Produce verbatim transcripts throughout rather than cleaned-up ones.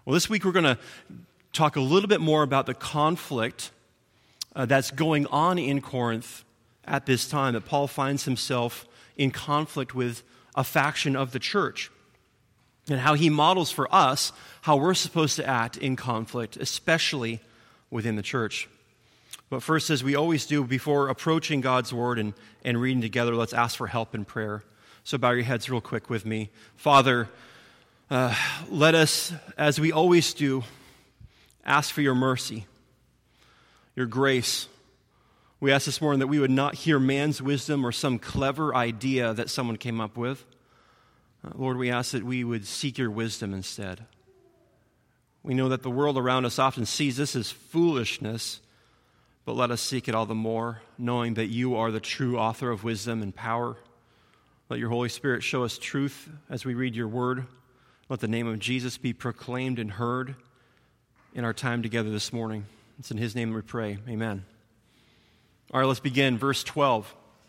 Well, this week we're going to talk a little bit more about the conflict uh, that's going on in Corinth at this time, that Paul finds himself in conflict with a faction of the church, and how he models for us how we're supposed to act in conflict, especially within the church. But first, as we always do, before approaching God's Word and, and reading together, let's ask for help in prayer. So bow your heads real quick with me. Father, uh, let us, as we always do, ask for your mercy, your grace. We ask this morning that we would not hear man's wisdom or some clever idea that someone came up with. Uh, Lord, we ask that we would seek your wisdom instead. We know that the world around us often sees this as foolishness, but let us seek it all the more, knowing that you are the true author of wisdom and power. Let your Holy Spirit show us truth as we read your word. Let the name of Jesus be proclaimed and heard in our time together this morning. It's in his name we pray. Amen. All right, let's begin. Verse twelve.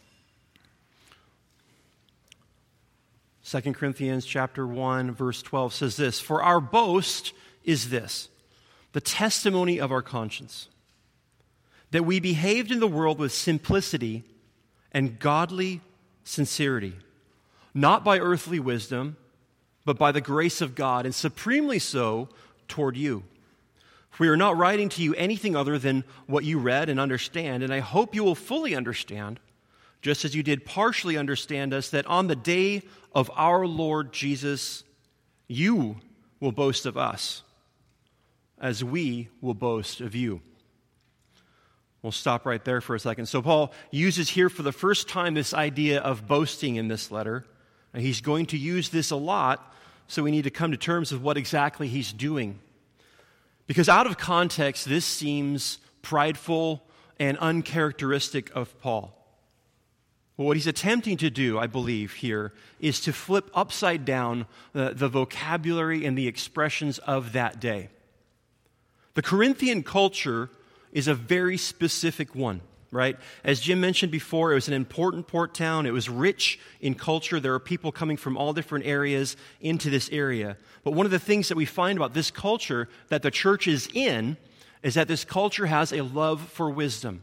Second Corinthians chapter one, verse twelve says this, "For our boast is this, the testimony of our conscience, that we behaved in the world with simplicity and godly sincerity, not by earthly wisdom, but by the grace of God, and supremely so toward you. We are not writing to you anything other than what you read and understand, and I hope you will fully understand, just as you did partially understand us, that on the day of our Lord Jesus, you will boast of us, as we will boast of you." We'll stop right there for a second. So Paul uses here for the first time this idea of boasting in this letter. And he's going to use this a lot, so we need to come to terms with what exactly he's doing. Because out of context, this seems prideful and uncharacteristic of Paul. Well, what he's attempting to do, I believe, here is to flip upside down the, the vocabulary and the expressions of that day. The Corinthian culture is a very specific one, right? As Jim mentioned before, it was an important port town. It was rich in culture. There are people coming from all different areas into this area. But one of the things that we find about this culture that the church is in is that this culture has a love for wisdom.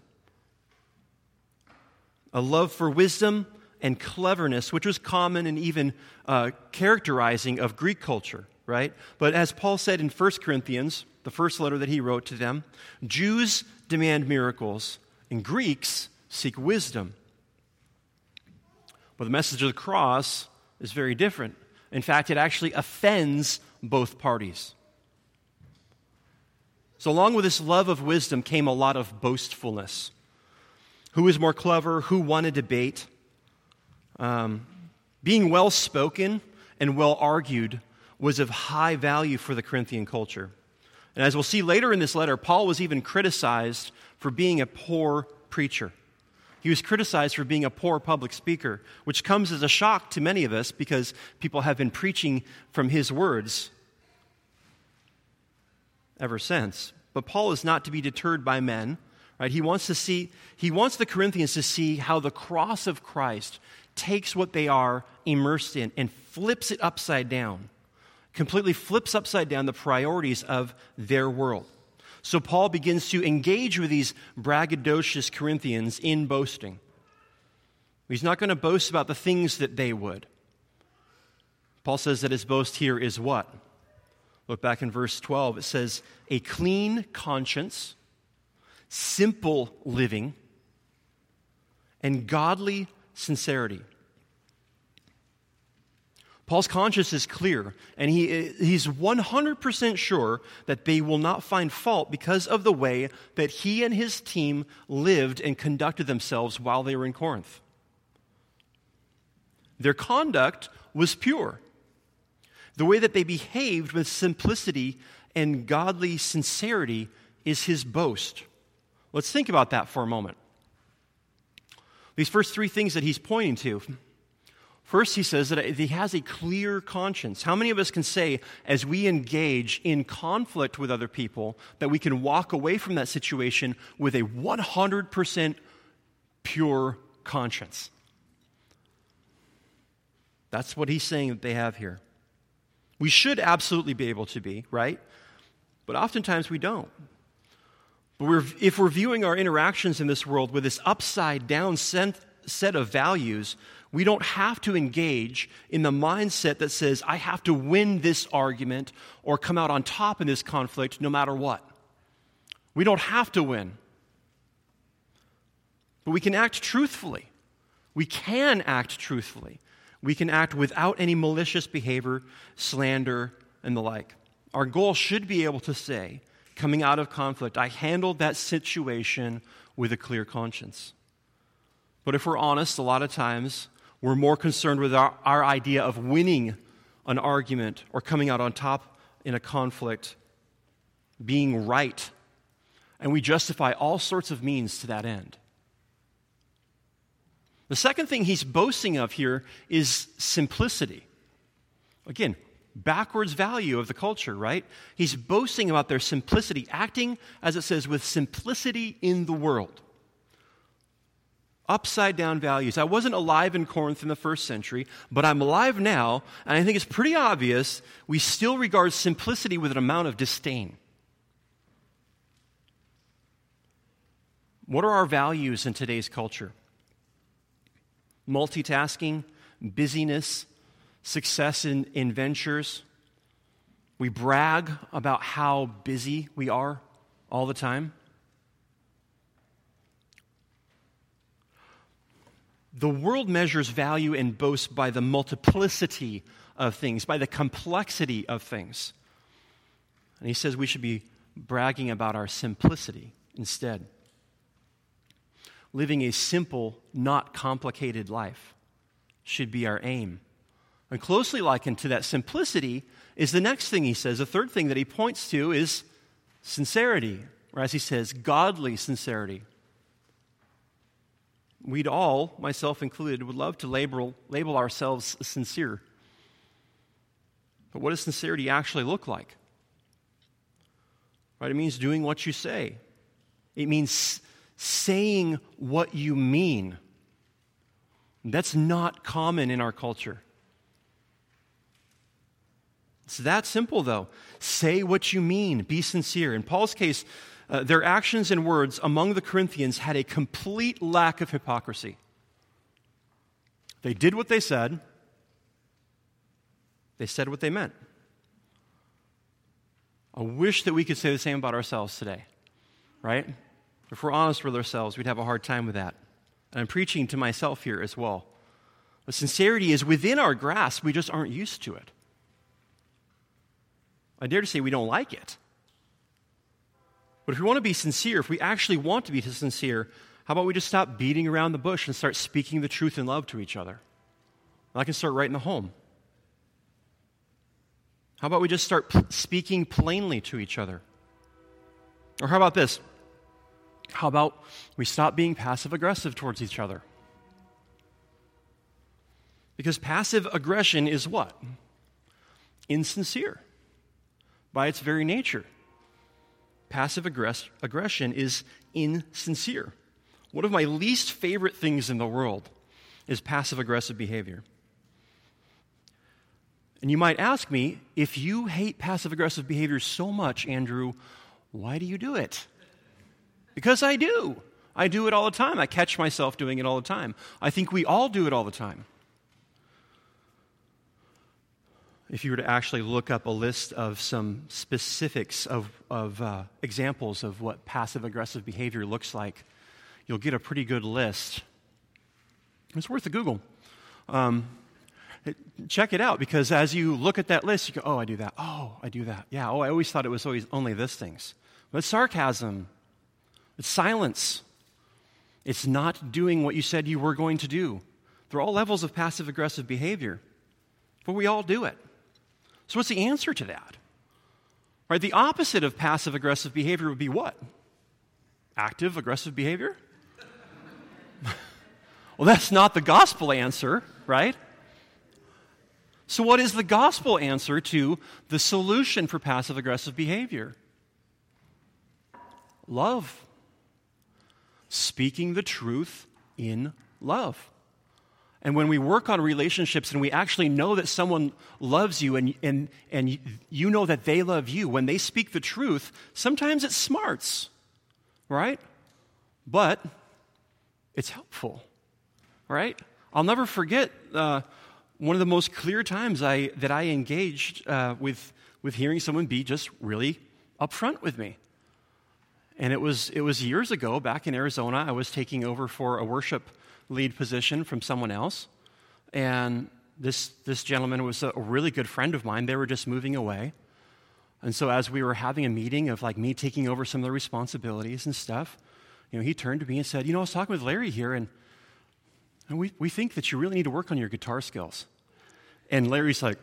A love for wisdom and cleverness, which was common and even uh, characterizing of Greek culture, right? But as Paul said in First Corinthians, the first letter that he wrote to them, Jews demand miracles and Greeks seek wisdom. But the message of the cross is very different. In fact, it actually offends both parties. So along with this love of wisdom came a lot of boastfulness. Who is more clever? Who won a debate? Um, being well-spoken and well-argued was of high value for the Corinthian culture. And as we'll see later in this letter, Paul was even criticized for being a poor preacher. He was criticized for being a poor public speaker, which comes as a shock to many of us because people have been preaching from his words ever since. But Paul is not to be deterred by men, right? He wants to see, he wants the Corinthians to see how the cross of Christ takes what they are immersed in and flips it upside down. Completely flips upside down the priorities of their world. So Paul begins to engage with these braggadocious Corinthians in boasting. He's not going to boast about the things that they would. Paul says that his boast here is what? Look back in verse twelve. It says, a clean conscience, simple living, and godly sincerity. Paul's conscience is clear, and he, he's one hundred percent sure that they will not find fault because of the way that he and his team lived and conducted themselves while they were in Corinth. Their conduct was pure. The way that they behaved with simplicity and godly sincerity is his boast. Let's think about that for a moment. These first three things that he's pointing to. First, he says that he has a clear conscience. How many of us can say, as we engage in conflict with other people, that we can walk away from that situation with a one hundred percent pure conscience? That's what he's saying that they have here. We should absolutely be able to be, right? But oftentimes we don't. But we're, if we're viewing our interactions in this world with this upside-down set of values, we don't have to engage in the mindset that says, I have to win this argument or come out on top in this conflict no matter what. We don't have to win. But we can act truthfully. We can act truthfully. We can act without any malicious behavior, slander, and the like. Our goal should be able to say, coming out of conflict, I handled that situation with a clear conscience. But if we're honest, a lot of times we're more concerned with our, our idea of winning an argument or coming out on top in a conflict, being right. And we justify all sorts of means to that end. The second thing he's boasting of here is simplicity. Again, backwards value of the culture, right? He's boasting about their simplicity, acting, as it says, with simplicity in the world. Upside down values. I wasn't alive in Corinth in the first century, but I'm alive now, and I think it's pretty obvious we still regard simplicity with an amount of disdain. What are our values in today's culture? Multitasking, busyness, success in, in ventures. We brag about how busy we are all the time. The world measures value and boasts by the multiplicity of things, by the complexity of things. And he says we should be bragging about our simplicity instead. Living a simple, not complicated life should be our aim. And closely likened to that simplicity is the next thing he says. The third thing that he points to is sincerity, or as he says, godly sincerity. We'd all, myself included, would love to label, label ourselves sincere. But what does sincerity actually look like? Right? It means doing what you say. It means saying what you mean. That's not common in our culture. It's that simple, though. Say what you mean. Be sincere. In Paul's case, uh, their actions and words among the Corinthians had a complete lack of hypocrisy. They did what they said. They said what they meant. I wish that we could say the same about ourselves today, right? If we're honest with ourselves, we'd have a hard time with that. And I'm preaching to myself here as well. But sincerity is within our grasp. We just aren't used to it. I dare to say we don't like it. But if we want to be sincere, if we actually want to be sincere, how about we just stop beating around the bush and start speaking the truth in love to each other? And I can start right in the home. How about we just start p- speaking plainly to each other? Or how about this? How about we stop being passive-aggressive towards each other? Because passive aggression is what? Insincere. By its very nature. Passive aggress- aggression is insincere. One of my least favorite things in the world is passive-aggressive behavior. And you might ask me, if you hate passive-aggressive behavior so much, Andrew, why do you do it? Because I do. I do it all the time. I catch myself doing it all the time. I think we all do it all the time. If you were to actually look up a list of some specifics of, of uh, examples of what passive-aggressive behavior looks like, you'll get a pretty good list. It's worth a Google. Um, it, check it out, because as you look at that list, you go, oh, I do that. Oh, I do that. Yeah, oh, I always thought it was always only these things. But it's sarcasm. It's silence. It's not doing what you said you were going to do. They're all levels of passive-aggressive behavior. But we all do it. So what's the answer to that? Right, the opposite of passive-aggressive behavior would be what? Active-aggressive behavior? Well, that's not the gospel answer, right? So what is the gospel answer to the solution for passive-aggressive behavior? Love. Speaking the truth in love. And when we work on relationships and we actually know that someone loves you and, and, and you know that they love you, when they speak the truth, sometimes it smarts, right? But it's helpful, right? I'll never forget uh, one of the most clear times I that I engaged uh, with with hearing someone be just really upfront with me. And it was it was years ago, back in Arizona. I was taking over for a worship lead position from someone else. And this this gentleman was a really good friend of mine. They were just moving away. And so as we were having a meeting of like me taking over some of the responsibilities and stuff, you know, he turned to me and said, you know, I was talking with Larry here, and, and we, we think that you really need to work on your guitar skills. And Larry's like,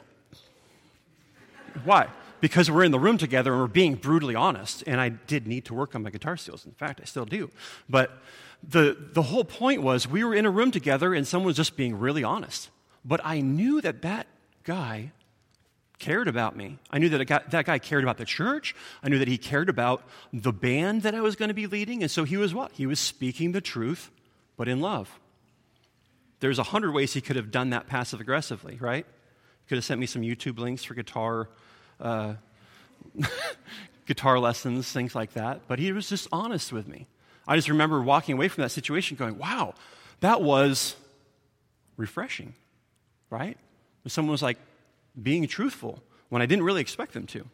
why? Because we're in the room together and we're being brutally honest, and I did need to work on my guitar skills. In fact, I still do. But the the whole point was we were in a room together and someone was just being really honest. But I knew that that guy cared about me. I knew that, guy, that guy cared about the church. I knew that he cared about the band that I was going to be leading. And so he was what? He was speaking the truth, but in love. There's a hundred ways he could have done that passive-aggressively, right? He could have sent me some YouTube links for guitar uh, guitar lessons, things like that. But he was just honest with me. I just remember walking away from that situation going, wow, that was refreshing, right? And someone was like being truthful when I didn't really expect them to.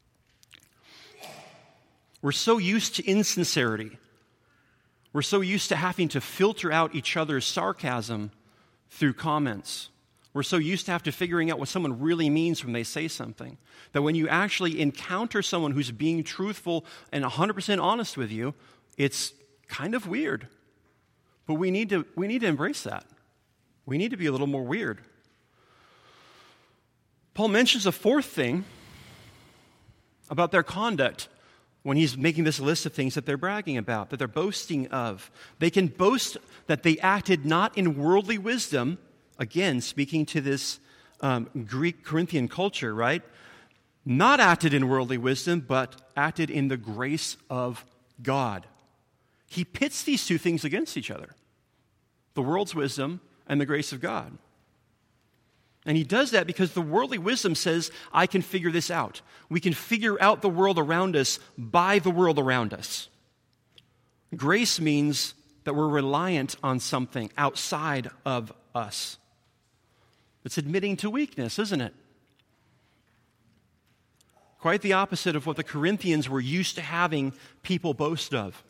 We're so used to insincerity. We're so used to having to filter out each other's sarcasm through comments. We're so used to have to figuring out what someone really means when they say something, that when you actually encounter someone who's being truthful and one hundred percent honest with you, it's kind of weird. But we need to we need to embrace that. We need to be a little more weird. Paul mentions a fourth thing about their conduct when he's making this list of things that they're bragging about, that they're boasting of. They can boast that they acted not in worldly wisdom, again, speaking to this um, Greek Corinthian culture, right? Not acted in worldly wisdom, but acted in the grace of God. He pits these two things against each other, the world's wisdom and the grace of God. And he does that because the worldly wisdom says, I can figure this out. We can figure out the world around us by the world around us. Grace means that we're reliant on something outside of us. It's admitting to weakness, isn't it? Quite the opposite of what the Corinthians were used to having people boast of.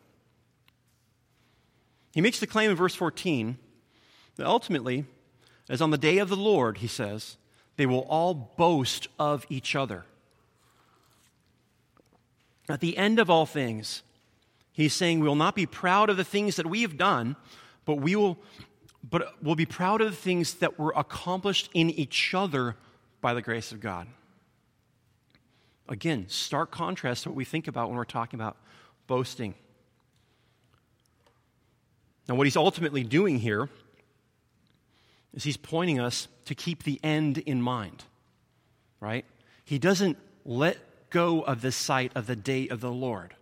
He makes the claim in verse fourteen that ultimately, as on the day of the Lord, he says, they will all boast of each other. At the end of all things, he's saying we will not be proud of the things that we have done, but we will but we'll be proud of the things that were accomplished in each other by the grace of God. Again, stark contrast to what we think about when we're talking about boasting. Now, what he's ultimately doing here is he's pointing us to keep the end in mind, right? He doesn't let go of the sight of the day of the Lord.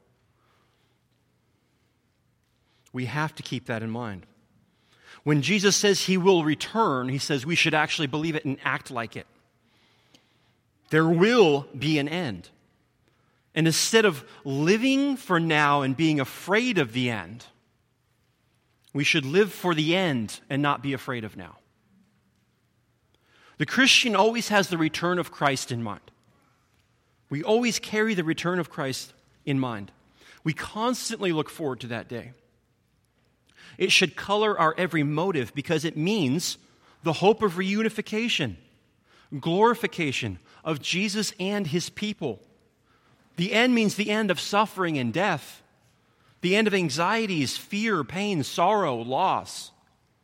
We have to keep that in mind. When Jesus says he will return, he says we should actually believe it and act like it. There will be an end. And instead of living for now and being afraid of the end, we should live for the end and not be afraid of now. The Christian always has the return of Christ in mind. We always carry the return of Christ in mind. We constantly look forward to that day. It should color our every motive because it means the hope of reunification, glorification of Jesus and his people. The end means the end of suffering and death, the end of anxieties, fear, pain, sorrow, loss.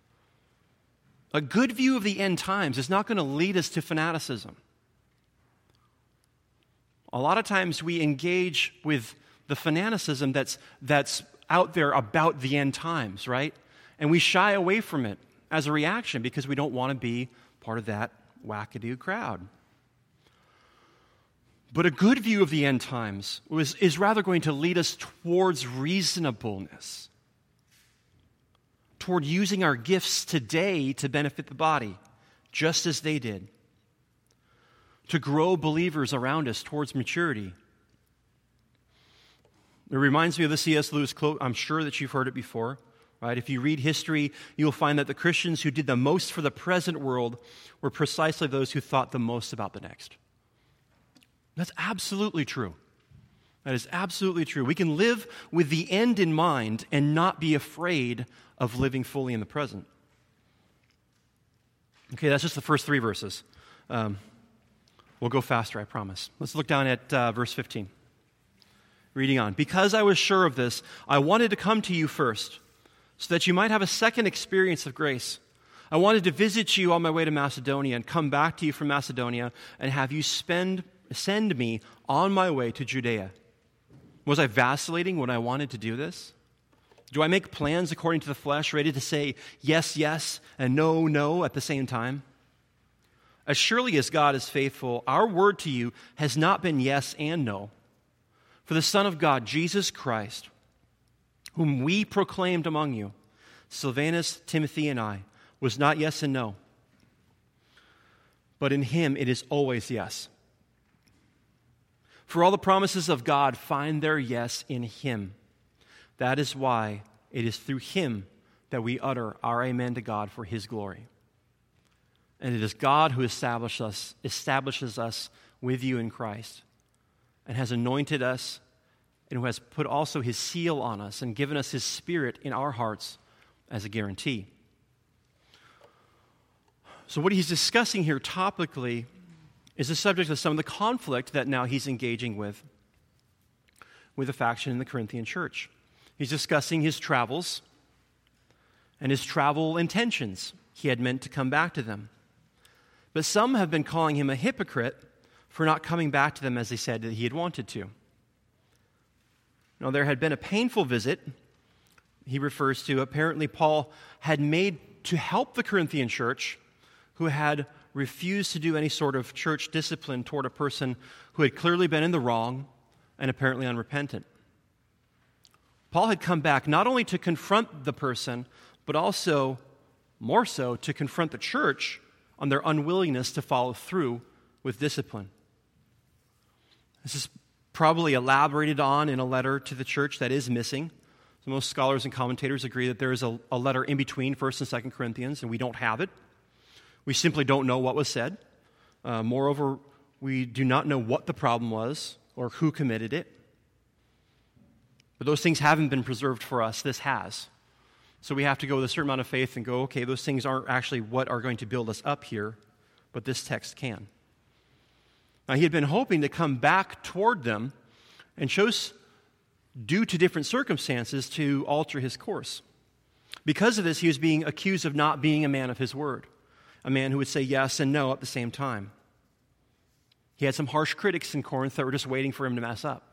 A good view of the end times is not going to lead us to fanaticism. A lot of times we engage with the fanaticism that's that's out there about the end times, right? And we shy away from it as a reaction because we don't want to be part of that wackadoo crowd. But a good view of the end times was, is rather going to lead us towards reasonableness, toward using our gifts today to benefit the body, just as they did. To grow believers around us towards maturity. It reminds me of the C S Lewis quote. I'm sure that you've heard it before. Right? If you read history, you'll find that the Christians who did the most for the present world were precisely those who thought the most about the next. That's absolutely true. That is absolutely true. We can live with the end in mind and not be afraid of living fully in the present. Okay, that's just the first three verses. Um, we'll go faster, I promise. Let's look down at uh, verse fifteen. Reading on. Because I was sure of this, I wanted to come to you first, so that you might have a second experience of grace. I wanted to visit you on my way to Macedonia and come back to you from Macedonia and have you spend, send me on my way to Judea. Was I vacillating when I wanted to do this? Do I make plans according to the flesh, ready to say yes, yes, and no, no at the same time? As surely as God is faithful, our word to you has not been yes and no. For the Son of God, Jesus Christ, whom we proclaimed among you, Silvanus, Timothy, and I, was not yes and no. But in him it is always yes. For all the promises of God find their yes in him. That is why it is through him that we utter our amen to God for his glory. And it is God who establishes us, establishes us with you in Christ and has anointed us and who has put also his seal on us and given us his Spirit in our hearts as a guarantee. So what he's discussing here topically is the subject of some of the conflict that now he's engaging with, with a faction in the Corinthian church. He's discussing his travels and his travel intentions. He had meant to come back to them. But some have been calling him a hypocrite for not coming back to them as they said that he had wanted to. Now, there had been a painful visit, he refers to. Apparently, Paul had made to help the Corinthian church who had refused to do any sort of church discipline toward a person who had clearly been in the wrong and apparently unrepentant. Paul had come back not only to confront the person, but also, more so, to confront the church on their unwillingness to follow through with discipline. This is probably elaborated on in a letter to the church that is missing. So most scholars and commentators agree that there is a, a letter in between First and Second Corinthians, and we don't have it. We simply don't know what was said. Uh, moreover, we do not know what the problem was or who committed it. But those things haven't been preserved for us. This has. So we have to go with a certain amount of faith and go, okay, those things aren't actually what are going to build us up here, but this text can. Now, he had been hoping to come back toward them and chose, due to different circumstances, to alter his course. Because of this, he was being accused of not being a man of his word, a man who would say yes and no at the same time. He had some harsh critics in Corinth that were just waiting for him to mess up.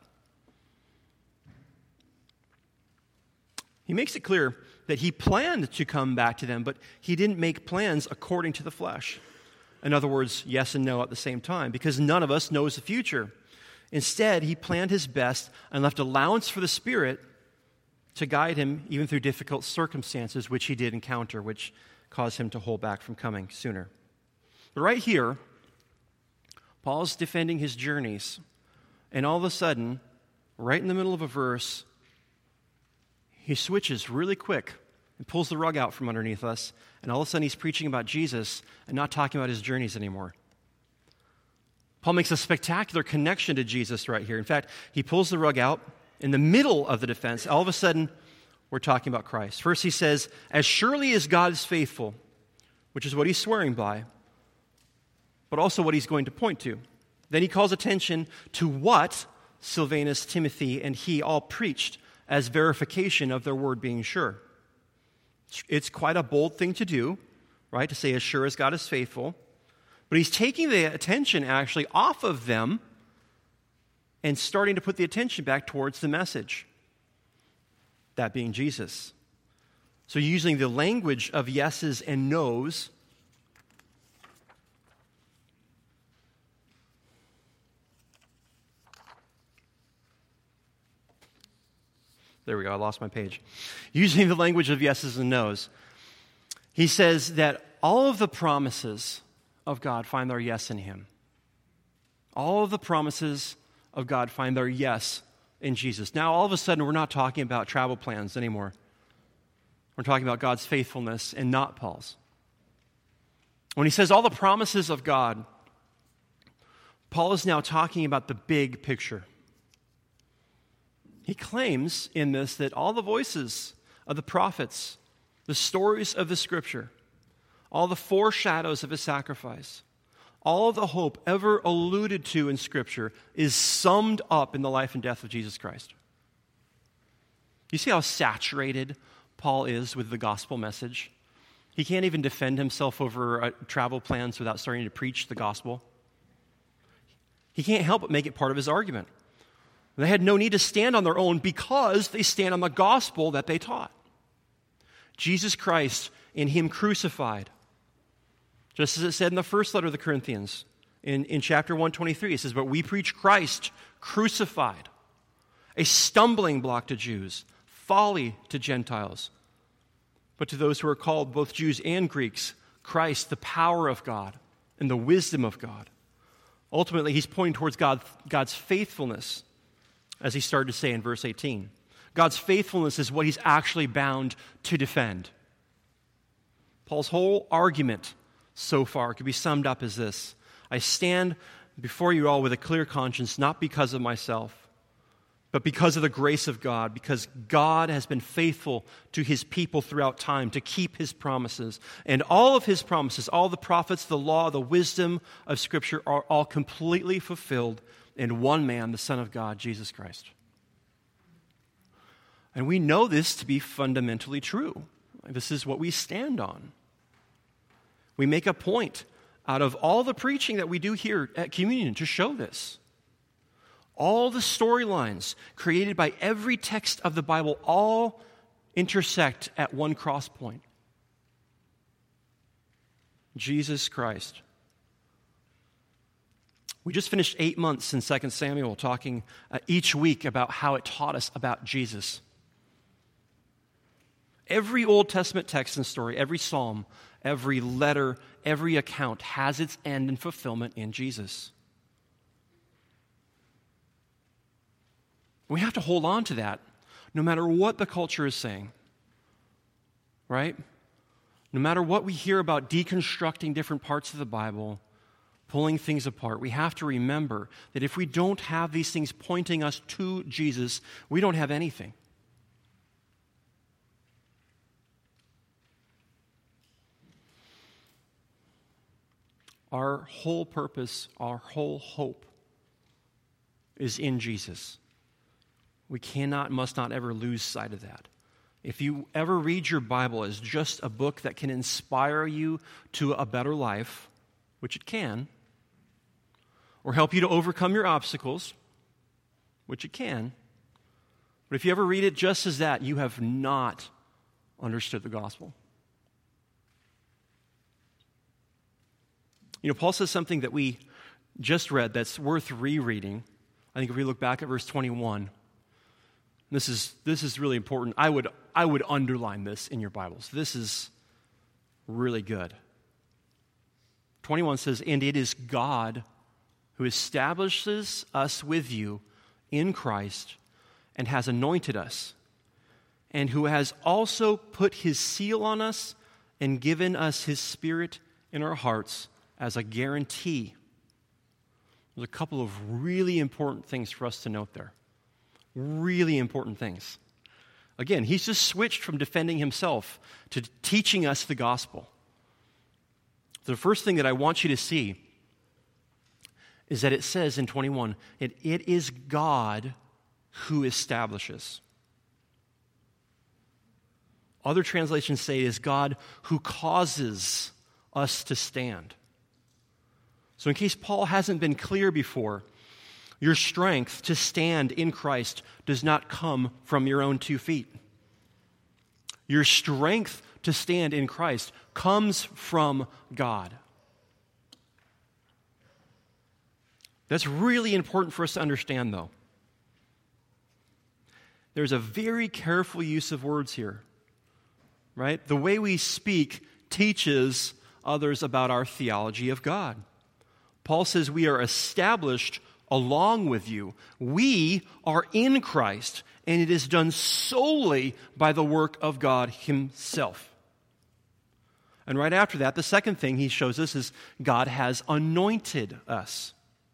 He makes it clear that he planned to come back to them, but he didn't make plans according to the flesh. In other words, yes and no at the same time, because none of us knows the future. Instead, he planned his best and left allowance for the Spirit to guide him even through difficult circumstances, which he did encounter, which caused him to hold back from coming sooner. But right here, Paul's defending his journeys, and all of a sudden, right in the middle of a verse, he switches really quick and pulls the rug out from underneath us, and all of a sudden he's preaching about Jesus and not talking about his journeys anymore. Paul makes a spectacular connection to Jesus right here. In fact, he pulls the rug out in the middle of the defense. All of a sudden, we're talking about Christ. First he says, as surely as God is faithful, which is what he's swearing by, but also what he's going to point to. Then he calls attention to what Silvanus, Timothy, and he all preached as verification of their word being sure. It's quite a bold thing to do, right, to say as sure as God is faithful. But he's taking the attention actually off of them and starting to put the attention back towards the message, that being Jesus. So using the language of yeses and nos, There we go, I lost my page. Using the language of yeses and nos, he says that all of the promises of God find their yes in him. All of the promises of God find their yes in Jesus. Now, all of a sudden, we're not talking about travel plans anymore. We're talking about God's faithfulness and not Paul's. When he says all the promises of God, Paul is now talking about the big picture. He claims in this that all the voices of the prophets, the stories of the Scripture, all the foreshadows of his sacrifice, all the hope ever alluded to in Scripture is summed up in the life and death of Jesus Christ. You see how saturated Paul is with the gospel message? He can't even defend himself over uh, travel plans without starting to preach the gospel. He can't help but make it part of his argument. They had no need to stand on their own because they stand on the gospel that they taught. Jesus Christ in him crucified. Just as it said in the first letter of the Corinthians, in, in chapter one twenty-three, it says, "But we preach Christ crucified, a stumbling block to Jews, folly to Gentiles. But to those who are called, both Jews and Greeks, Christ, the power of God and the wisdom of God." Ultimately, he's pointing towards God, God's faithfulness, as he started to say in verse eighteen. God's faithfulness is what he's actually bound to defend. Paul's whole argument so far could be summed up as this: I stand before you all with a clear conscience, not because of myself, but because of the grace of God, because God has been faithful to his people throughout time to keep his promises. And all of his promises, all the prophets, the law, the wisdom of Scripture are all completely fulfilled in one man, the Son of God, Jesus Christ. And we know this to be fundamentally true. This is what we stand on. We make a point out of all the preaching that we do here at Communion to show this. All the storylines created by every text of the Bible all intersect at one cross point. Jesus Christ. We just finished eight months in Second Samuel talking uh, each week about how it taught us about Jesus. Every Old Testament text and story, every psalm, every letter, every account has its end and fulfillment in Jesus. We have to hold on to that no matter what the culture is saying, right? No matter what we hear about deconstructing different parts of the Bible, pulling things apart, we have to remember that if we don't have these things pointing us to Jesus, we don't have anything. Our whole purpose, our whole hope is in Jesus. We cannot, must not ever lose sight of that. If you ever read your Bible as just a book that can inspire you to a better life, which it can, or help you to overcome your obstacles, which it can, but if you ever read it just as that, you have not understood the gospel. You know, Paul says something that we just read that's worth rereading. I think if we look back at verse twenty-one, This is this is really important. I would I would underline this in your Bibles. This is really good. twenty-one says, "And it is God who establishes us with you in Christ and has anointed us, and who has also put his seal on us and given us his Spirit in our hearts as a guarantee." There's a couple of really important things for us to note there. Really important things. Again, he's just switched from defending himself to teaching us the gospel. The first thing that I want you to see is that it says in twenty-one, it, it is God who establishes. Other translations say it is God who causes us to stand. So in case Paul hasn't been clear before, your strength to stand in Christ does not come from your own two feet. Your strength to stand in Christ comes from God. That's really important for us to understand, though. there's a very careful use of words here, right? The way we speak teaches others about our theology of God. Paul says we are established along with you. We are in Christ, and it is done solely by the work of God himself. And right after that, the second thing he shows us is God has anointed us.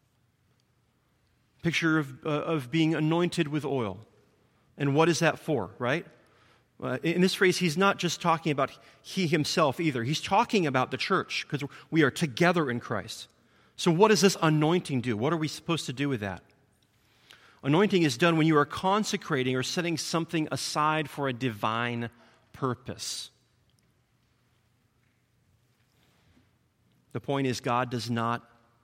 Picture of, uh, of being anointed with oil. And what is that for, right? Uh, in this phrase, he's not just talking about he himself either. He's talking about the church, because we are together in Christ. So what does this anointing do? What are we supposed to do with that? Anointing is done when you are consecrating or setting something aside for a divine purpose. The point is, God does not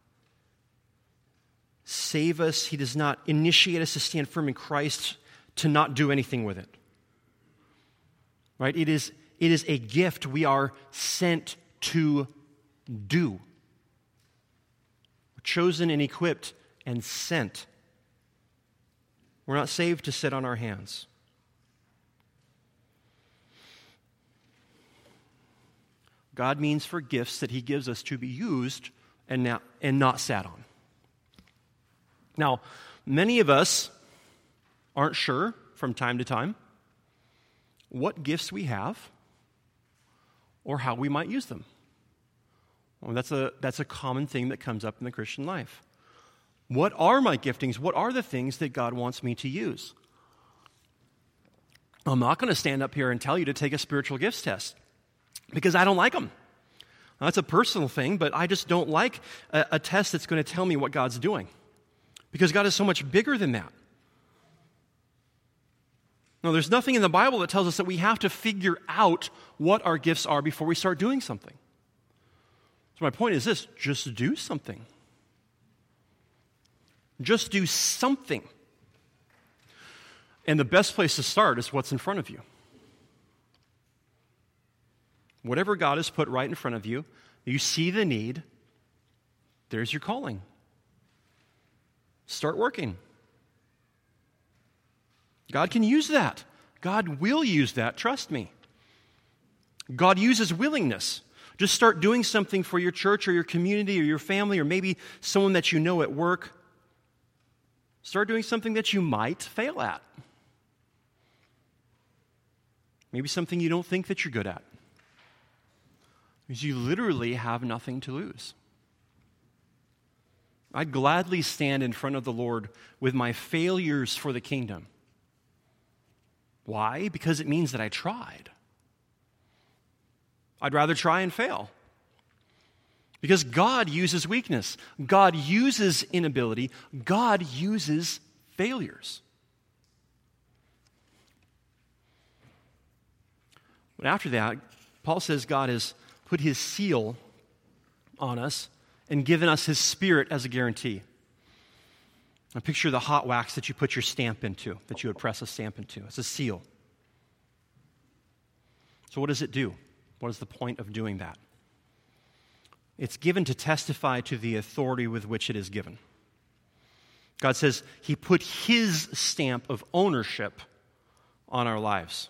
save us. He does not initiate us to stand firm in Christ to not do anything with it. Right? It is, it is a gift we are sent to do. We're chosen and equipped and sent. We're not saved to sit on our hands. God means for gifts that he gives us to be used and not, and not sat on. Now, many of us aren't sure from time to time what gifts we have or how we might use them. Well, that's a, that's a common thing that comes up in the Christian life. What are my giftings? What are the things that God wants me to use? I'm not going to stand up here and tell you to take a spiritual gifts test, because I don't like them. That's a personal thing, but I just don't like a, a test that's going to tell me what God's doing, because God is so much bigger than that. No, there's nothing in the Bible that tells us that we have to figure out what our gifts are before we start doing something. So my point is this: just do something. Just do something. And the best place to start is what's in front of you. Whatever God has put right in front of you, you see the need, there's your calling. Start working. God can use that. God will use that, trust me. God uses willingness. Just start doing something for your church or your community or your family or maybe someone that you know at work. Start doing something that you might fail at. Maybe something you don't think that you're good at. Because you literally have nothing to lose. I'd gladly stand in front of the Lord with my failures for the kingdom. Why? Because it means that I tried. I'd rather try and fail. Because God uses weakness. God uses inability. God uses failures. But after that, Paul says God has put his seal on us and given us his Spirit as a guarantee. Now picture the hot wax that you put your stamp into, that you would press a stamp into. It's a seal. So what does it do? What is the point of doing that? It's given to testify to the authority with which it is given. God says he put his stamp of ownership on our lives.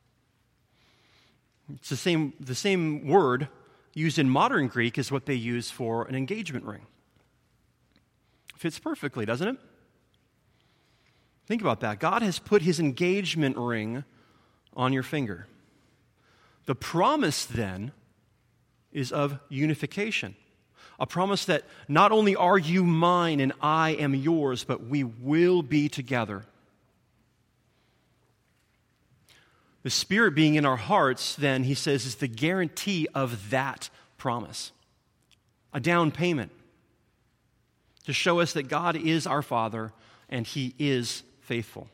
It's the same, the same word used in modern Greek is what they use for an engagement ring. Fits perfectly, doesn't it? Think about that. God has put his engagement ring on your finger. The promise then is of unification. A promise that not only are you mine and I am yours, but we will be together. The Spirit being in our hearts, then, he says, is the guarantee of that promise. A down payment to show us that God is our Father and he is faithful.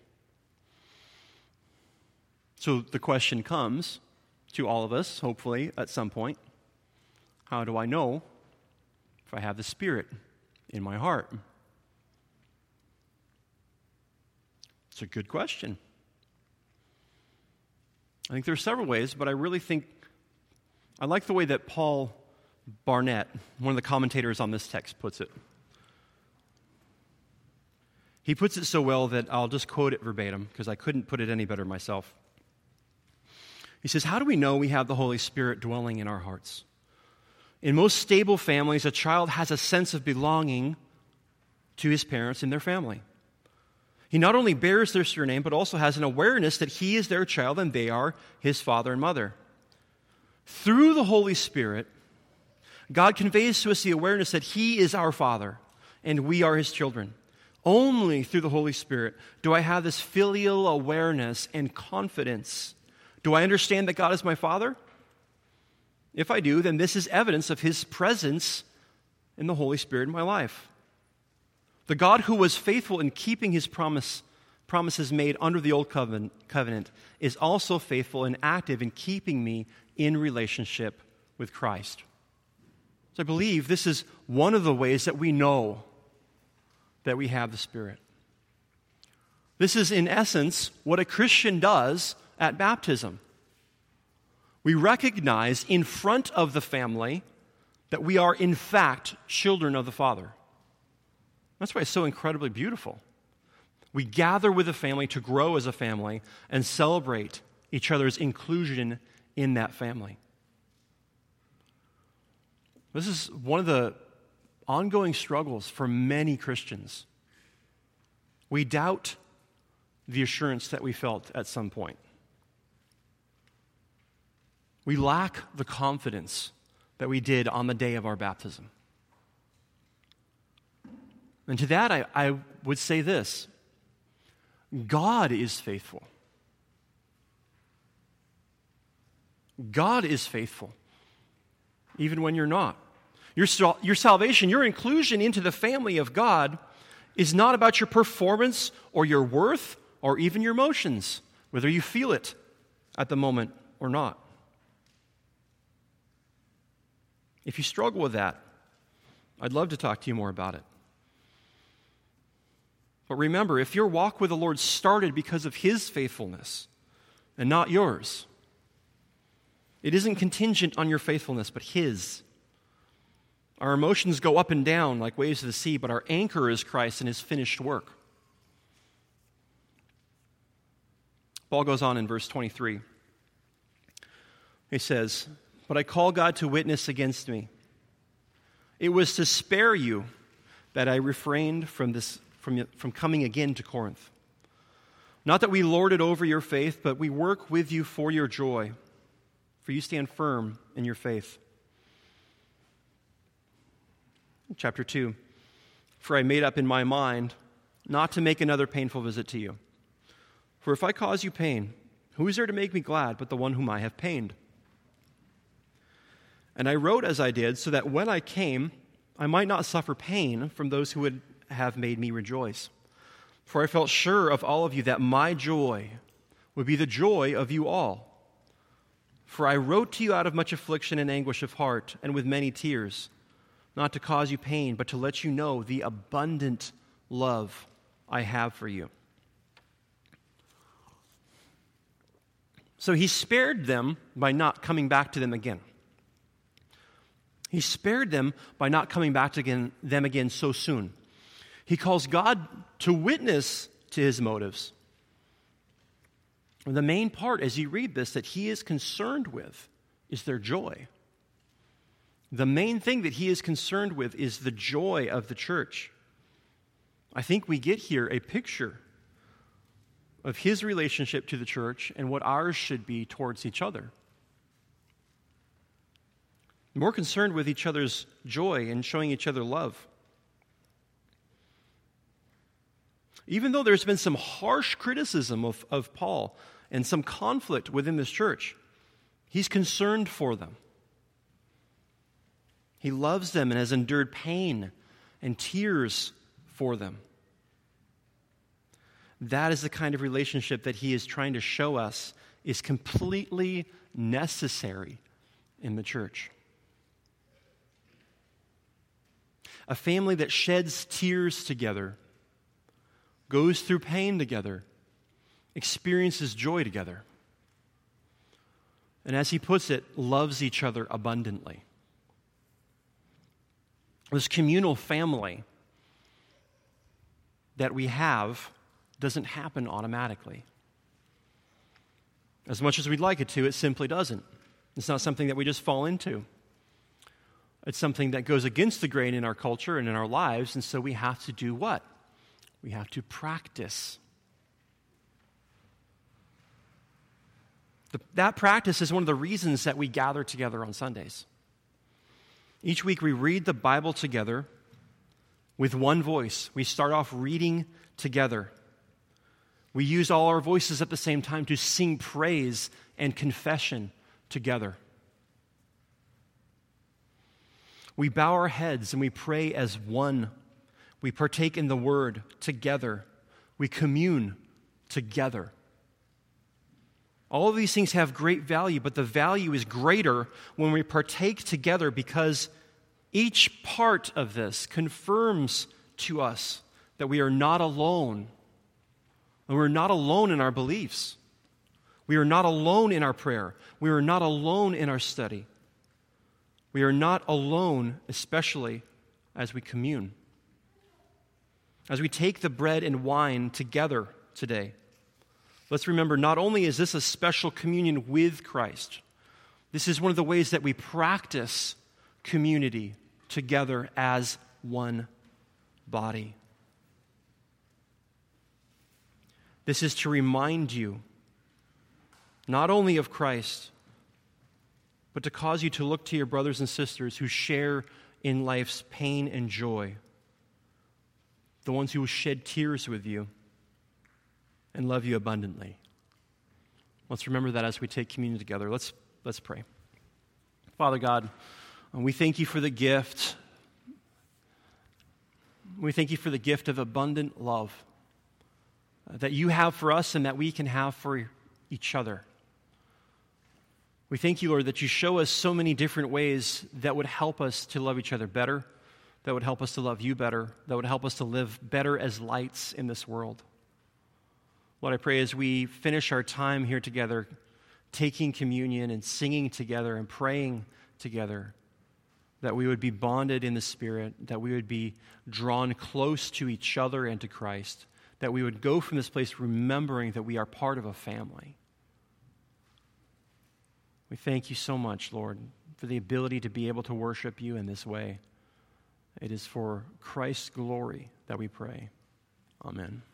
So the question comes to all of us, hopefully, at some point. How do I know if I have the Spirit in my heart? It's a good question. I think there are several ways, but I really think, I like the way that Paul Barnett, one of the commentators on this text, puts it. He puts it so well that I'll just quote it verbatim because I couldn't put it any better myself. He says, how do we know we have the Holy Spirit dwelling in our hearts? In most stable families, a child has a sense of belonging to his parents and their family. He not only bears their surname, but also has an awareness that he is their child and they are his father and mother. Through the Holy Spirit, God conveys to us the awareness that he is our Father and we are his children. Only through the Holy Spirit do I have this filial awareness and confidence. Do I understand that God is my Father? If I do, then this is evidence of his presence in the Holy Spirit in my life. The God who was faithful in keeping his promise, promises made under the old covenant, covenant is also faithful and active in keeping me in relationship with Christ. So I believe this is one of the ways that we know that we have the Spirit. This is, in essence, what a Christian does at baptism. We recognize in front of the family that we are, in fact, children of the Father. That's why it's so incredibly beautiful. We gather with a family to grow as a family and celebrate each other's inclusion in that family. This is one of the ongoing struggles for many Christians. We doubt the assurance that we felt at some point. We lack the confidence that we did on the day of our baptism. And to that, I, I would say this: God is faithful. God is faithful, even when you're not. Your, your salvation, your inclusion into the family of God is not about your performance or your worth or even your emotions, whether you feel it at the moment or not. If you struggle with that, I'd love to talk to you more about it. But remember, if your walk with the Lord started because of his faithfulness and not yours, it isn't contingent on your faithfulness, but his. Our emotions go up and down like waves of the sea, but our anchor is Christ and his finished work. Paul goes on in verse twenty-three. He says, "But I call God to witness against me. It was to spare you that I refrained from this from, from coming again to Corinth. Not that we lord it over your faith, but we work with you for your joy, for you stand firm in your faith." Chapter two, "For I made up in my mind not to make another painful visit to you. For if I cause you pain, who is there to make me glad but the one whom I have pained? And I wrote as I did, so that when I came, I might not suffer pain from those who would have made me rejoice. For I felt sure of all of you that my joy would be the joy of you all. For I wrote to you out of much affliction and anguish of heart, and with many tears, not to cause you pain, but to let you know the abundant love I have for you." So he spared them by not coming back to them again. He spared them by not coming back to again, them again so soon. He calls God to witness to his motives. And the main part, as you read this, that he is concerned with is their joy. The main thing that he is concerned with is the joy of the church. I think we get here a picture of his relationship to the church and what ours should be towards each other. More concerned with each other's joy and showing each other love. Even though there's been some harsh criticism of, of Paul and some conflict within this church, he's concerned for them. He loves them and has endured pain and tears for them. That is the kind of relationship that he is trying to show us is completely necessary in the church. A family that sheds tears together, goes through pain together, experiences joy together, and as he puts it, loves each other abundantly. This communal family that we have doesn't happen automatically. As much as we'd like it to, it simply doesn't. It's not something that we just fall into. It's something that goes against the grain in our culture and in our lives, and so we have to do what? We have to practice. The, that practice is one of the reasons that we gather together on Sundays. Each week we read the Bible together with one voice. We start off reading together. We use all our voices at the same time to sing praise and confession together. We bow our heads and we pray as one. We partake in the word together. We commune together. All of these things have great value, but the value is greater when we partake together because each part of this confirms to us that we are not alone. And we're not alone in our beliefs. We are not alone in our prayer. We are not alone in our study. We are not alone, especially as we commune. As we take the bread and wine together today, let's remember not only is this a special communion with Christ, this is one of the ways that we practice community together as one body. This is to remind you not only of Christ, but to cause you to look to your brothers and sisters who share in life's pain and joy, the ones who will shed tears with you and love you abundantly. Let's remember that as we take communion together. Let's, let's pray. Father God, we thank you for the gift. We thank you for the gift of abundant love that you have for us and that we can have for each other. We thank you, Lord, that you show us so many different ways that would help us to love each other better, that would help us to love you better, that would help us to live better as lights in this world. Lord, I pray as we finish our time here together, taking communion and singing together and praying together, that we would be bonded in the Spirit, that we would be drawn close to each other and to Christ, that we would go from this place remembering that we are part of a family. We thank you so much, Lord, for the ability to be able to worship you in this way. It is for Christ's glory that we pray. Amen.